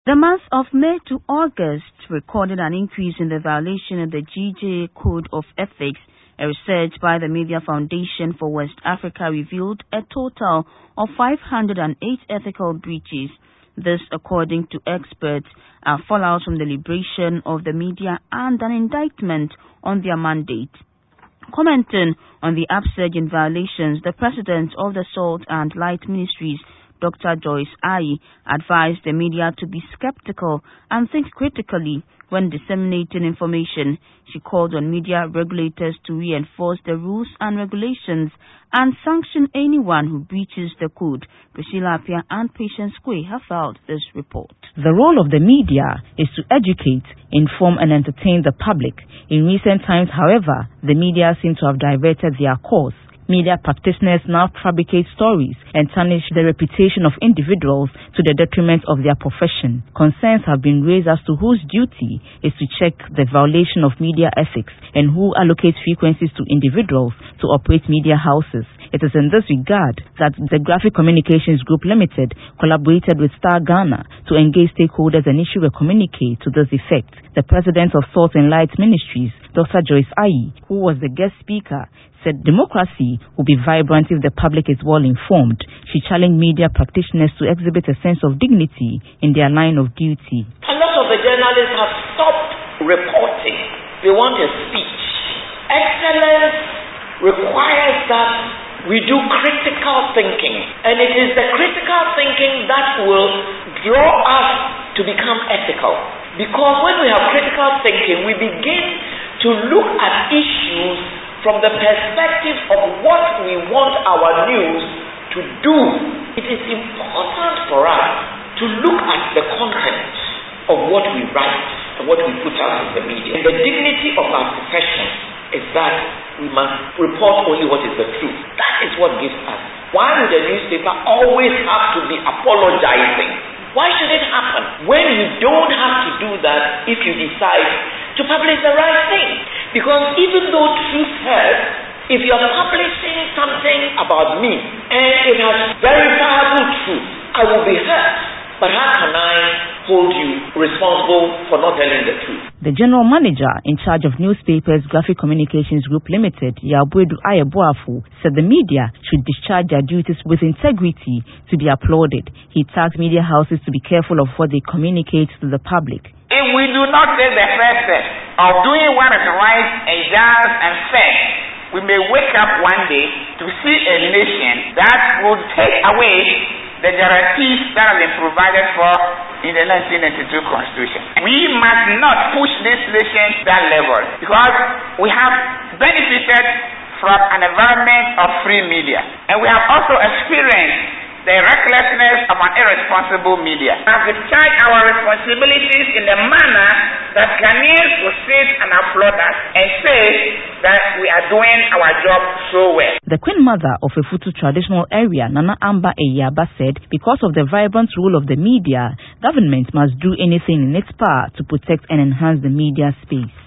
The months of May to August recorded an increase in the violation of the GJA Code of Ethics. A research by the Media Foundation for West Africa revealed a total of 508 ethical breaches. This, according to experts, are fallout from the liberation of the media and an indictment on their mandate. Commenting on the upsurge in violations, the president of the Salt and Light Ministries, Dr. Joyce Ayi, advised the media to be skeptical and think critically when disseminating information. She called on media regulators to reinforce the rules and regulations and sanction anyone who breaches the code. Priscilla Apia and Patience Kwe have filed this report. The role of the media is to educate, inform and entertain the public. In recent times, however, the media seem to have diverted their course. Media practitioners now fabricate stories and tarnish the reputation of individuals to the detriment of their profession. Concerns have been raised as to whose duty is to check the violation of media ethics and who allocates frequencies to individuals to operate media houses. It is in this regard that the Graphic Communications Group Limited collaborated with Star Ghana to engage stakeholders and issue a communique to this effect. The president of Salt and Light Ministries, Dr. Joyce Ayi, who was the guest speaker, said democracy will be vibrant if the public is well informed. She challenged media practitioners to exhibit a sense of dignity in their line of duty. A lot of the journalists have stopped reporting. They want a speech. Excellence requires that we do critical thinking, and it is the critical thinking that will draw us to become ethical. Because when we have critical thinking, we begin to look at issues from the perspective of what we want our news to do. It is important for us to look at the content of what we write and what we put out in the media. And the dignity of our profession is that we must report only what is the truth. That is what gives us. Why would a newspaper always have to be apologizing? Why should it happen when you don't have to do that if you decide to publish the right thing? Because even though truth hurts, if you are publishing something about me and it has verifiable truth, I will be hurt. But how can I hold you responsible for not telling the truth? The general manager in charge of newspapers Graphic Communications Group Limited, Yabuedu Ayeboafu, said the media should discharge their duties with integrity to be applauded. He tasked media houses to be careful of what they communicate to the public. If we do not take the first step of doing what is right and just and fair, we may wake up one day to see a nation that will take away the guarantees that have been provided for in the 1992 Constitution. We must not push this nation to that level because we have benefited from an environment of free media, and we have also experienced the recklessness of an irresponsible media. We have discharged our responsibilities in a manner that Ghanaians will sit and applaud us and say that we are doing our job so well. The Queen Mother of Efutu traditional area, Nana Amba Eyaba, said because of the vibrant role of the media, government must do anything in its power to protect and enhance the media space.